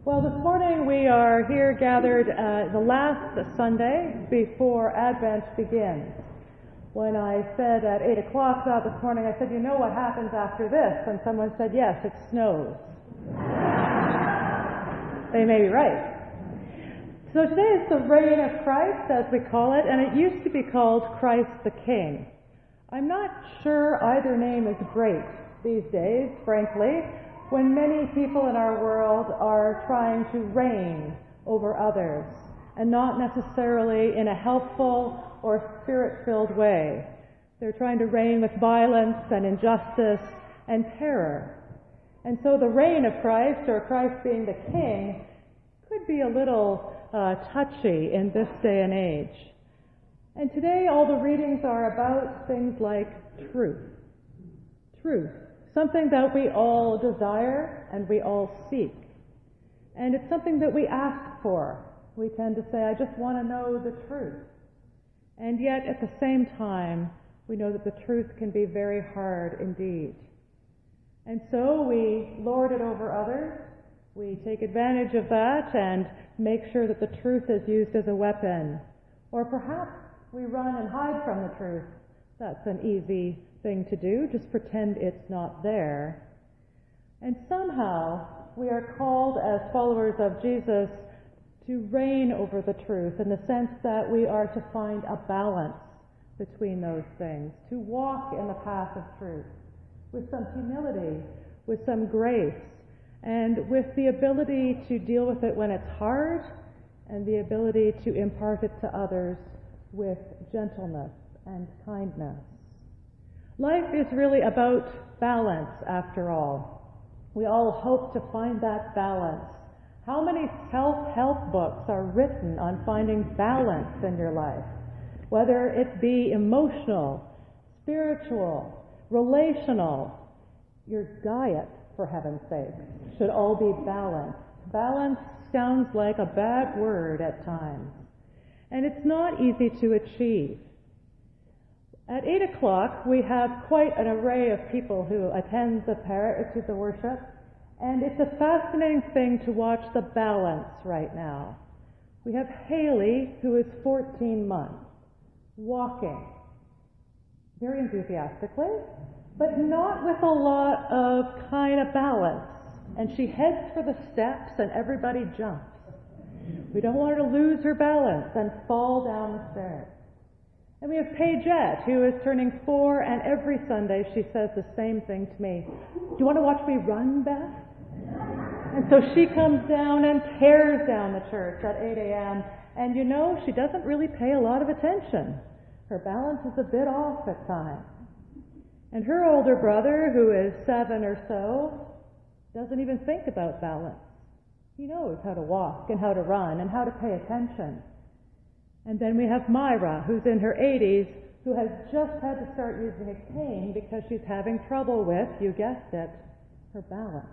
Well, this morning we are here gathered the last Sunday before Advent begins. When I said at 8 o'clock this morning, I said, you know what happens after this? And someone said, yes, it snows. They may be right. So today is the reign of Christ, as we call it, and it used to be called Christ the King. I'm not sure either name is great these days, frankly, when many people in our world are trying to reign over others, and not necessarily in a helpful or spirit-filled way. They're trying to reign with violence and injustice and terror. And so the reign of Christ, or Christ being the King, could be a little touchy in this day and age. And today all the readings are about things like truth. Truth. Something that we all desire and we all seek. And it's something that we ask for. We tend to say, I just want to know the truth. And yet at the same time, we know that the truth can be very hard indeed. And so we lord it over others. We take advantage of that and make sure that the truth is used as a weapon. Or perhaps we run and hide from the truth. That's an easy thing to do, just pretend it's not there. And somehow we are called as followers of Jesus to reign over the truth in the sense that we are to find a balance between those things, to walk in the path of truth with some humility, with some grace, and with the ability to deal with it when it's hard and the ability to impart it to others with gentleness and kindness. Life is really about balance, after all. We all hope to find that balance. How many self-help books are written on finding balance in your life? Whether it be emotional, spiritual, relational, your diet, for heaven's sake, should all be balanced. Balance sounds like a bad word at times. And it's not easy to achieve. At 8 o'clock, we have quite an array of people who attend the worship, and it's a fascinating thing to watch the balance right now. We have Haley, who is 14 months, walking very enthusiastically, but not with a lot of kind of balance. And she heads for the steps, and everybody jumps. We don't want her to lose her balance and fall down the stairs. And we have Paigette, who is turning 4, and every Sunday she says the same thing to me. Do you want to watch me run, Beth? And so she comes down and tears down the church at 8 a.m. And you know, she doesn't really pay a lot of attention. Her balance is a bit off at times. And her older brother, who is 7 or so, doesn't even think about balance. He knows how to walk and how to run and how to pay attention. And then we have Myra, who's in her 80s, who has just had to start using a cane because she's having trouble with, you guessed it, her balance.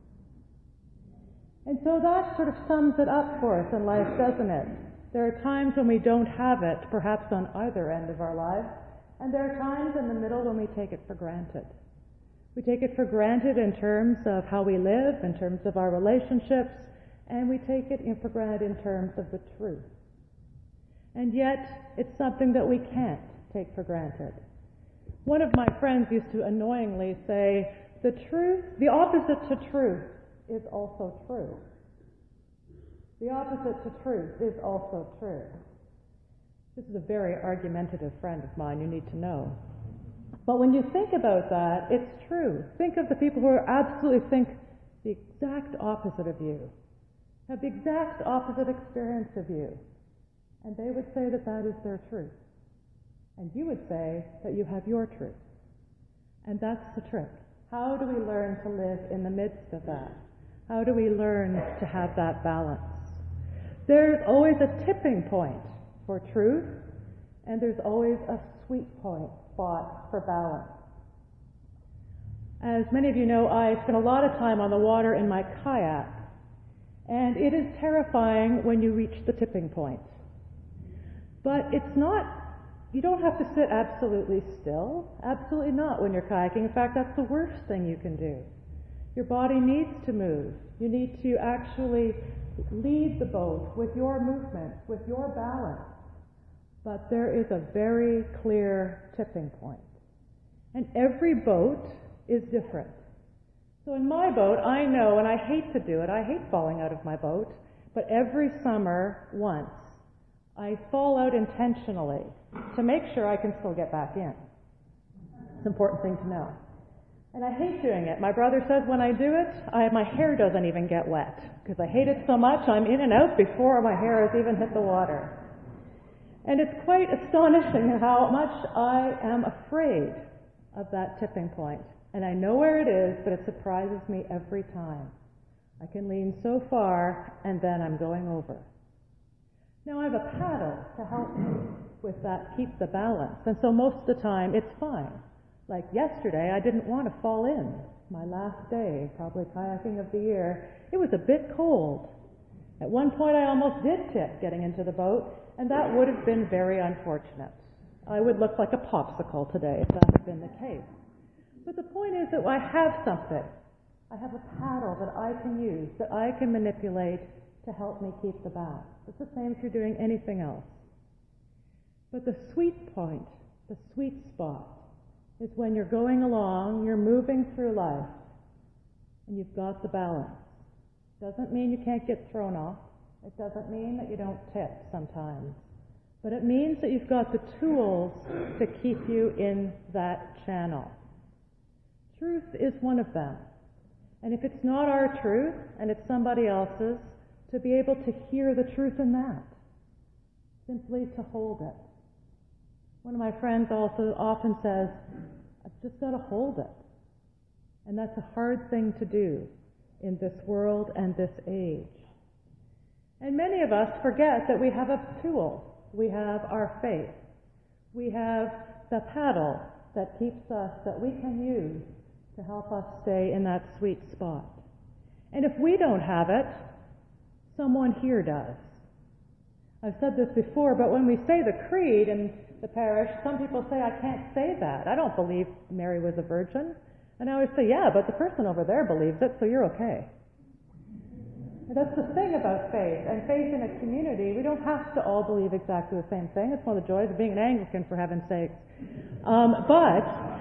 And so that sort of sums it up for us in life, doesn't it? There are times when we don't have it, perhaps on either end of our lives, and there are times in the middle when we take it for granted. We take it for granted in terms of how we live, in terms of our relationships, and we take it for granted in terms of the truth. And yet, it's something that we can't take for granted. One of my friends used to annoyingly say, the opposite to truth is also true. The opposite to truth is also true. This is a very argumentative friend of mine, you need to know. But when you think about that, it's true. Think of the people who absolutely think the exact opposite of you, have the exact opposite experience of you. And they would say that that is their truth. And you would say that you have your truth. And that's the trick. How do we learn to live in the midst of that? How do we learn to have that balance? There's always a tipping point for truth, and there's always a sweet spot for balance. As many of you know, I spend a lot of time on the water in my kayak, and it is terrifying when you reach the tipping point. But it's not, you don't have to sit absolutely still. Absolutely not when you're kayaking. In fact, that's the worst thing you can do. Your body needs to move. You need to actually lead the boat with your movements, with your balance. But there is a very clear tipping point. And every boat is different. So in my boat, I know, and I hate to do it, I hate falling out of my boat, but every summer once, I fall out intentionally to make sure I can still get back in. It's an important thing to know. And I hate doing it. My brother says when I do it, my hair doesn't even get wet, because I hate it so much, I'm in and out before my hair has even hit the water. And it's quite astonishing how much I am afraid of that tipping point. And I know where it is, but it surprises me every time. I can lean so far, and then I'm going over. Now I have a paddle to help me with that, keep the balance. And so most of the time, it's fine. Like yesterday, I didn't want to fall in. My last day, probably kayaking of the year, it was a bit cold. At one point, I almost did tip getting into the boat, and that would have been very unfortunate. I would look like a popsicle today if that had been the case. But the point is that I have something. I have a paddle that I can use, that I can manipulate to help me keep the balance. It's the same if you're doing anything else. But the sweet point, the sweet spot, is when you're going along, you're moving through life, and you've got the balance. Doesn't mean you can't get thrown off. It doesn't mean that you don't tip sometimes. But it means that you've got the tools to keep you in that channel. Truth is one of them. And if it's not our truth, and it's somebody else's, to be able to hear the truth in that. Simply to hold it. One of my friends also often says, I've just got to hold it. And that's a hard thing to do in this world and this age. And many of us forget that we have a tool. We have our faith. We have the paddle that keeps us, that we can use to help us stay in that sweet spot. And if we don't have it, someone here does. I've said this before, but when we say the creed in the parish, some people say, I can't say that. I don't believe Mary was a virgin. And I always say, yeah, but the person over there believes it, so you're okay. And that's the thing about faith. And faith in a community, we don't have to all believe exactly the same thing. It's one of the joys of being an Anglican, for heaven's sakes. But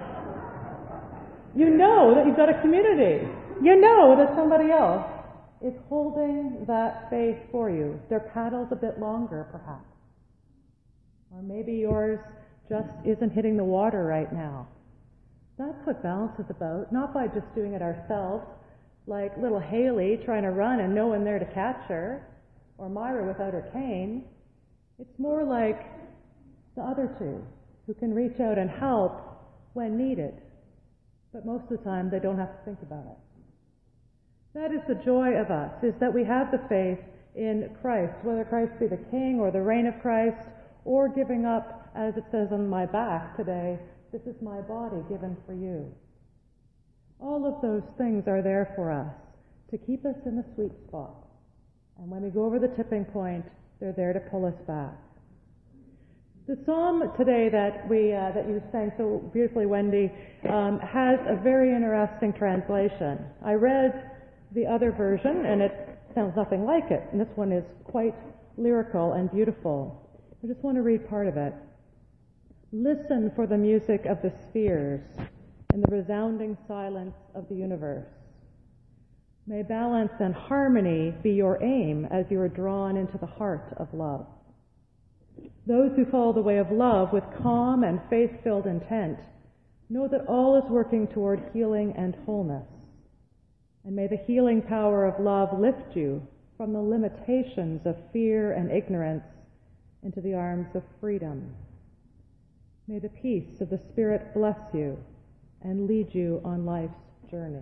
you know that you've got a community. You know that somebody else is holding that faith for you. Their paddle's a bit longer, perhaps. Or maybe yours just isn't hitting the water right now. That's what balance is about, not by just doing it ourselves, like little Haley trying to run and no one there to catch her, or Myra without her cane. It's more like the other two, who can reach out and help when needed. But most of the time, they don't have to think about it. That is the joy of us, is that we have the faith in Christ, whether Christ be the King or the reign of Christ, or giving up, as it says on my back today, this is my body given for you. All of those things are there for us to keep us in the sweet spot. And when we go over the tipping point, they're there to pull us back. The psalm today that you sang so beautifully, Wendy, has a very interesting translation. I read the other version, and it sounds nothing like it. And this one is quite lyrical and beautiful. I just want to read part of it. Listen for the music of the spheres and the resounding silence of the universe. May balance and harmony be your aim as you are drawn into the heart of love. Those who follow the way of love with calm and faith-filled intent know that all is working toward healing and wholeness. And may the healing power of love lift you from the limitations of fear and ignorance into the arms of freedom. May the peace of the Spirit bless you and lead you on life's journey.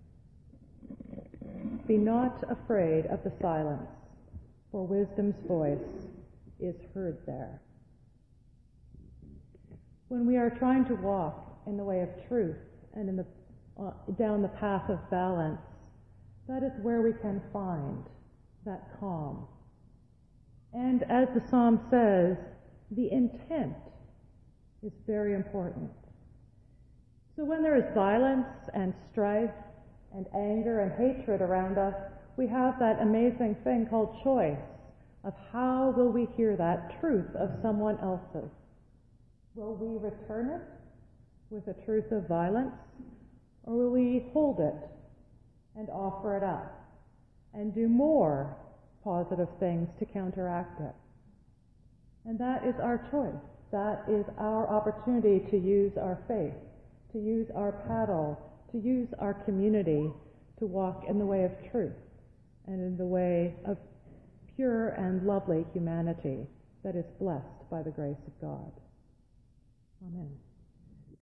Be not afraid of the silence, for wisdom's voice is heard there. When we are trying to walk in the way of truth and down the path of balance, that is where we can find that calm. And as the psalm says, the intent is very important. So when there is violence and strife, and anger and hatred around us, we have that amazing thing called choice of how will we hear that truth of someone else's. Will we return it with a truth of violence, or will we hold it and offer it up and do more positive things to counteract it? And that is our choice. That is our opportunity to use our faith, to use our paddle, to use our community to walk in the way of truth and in the way of pure and lovely humanity that is blessed by the grace of God. Amen.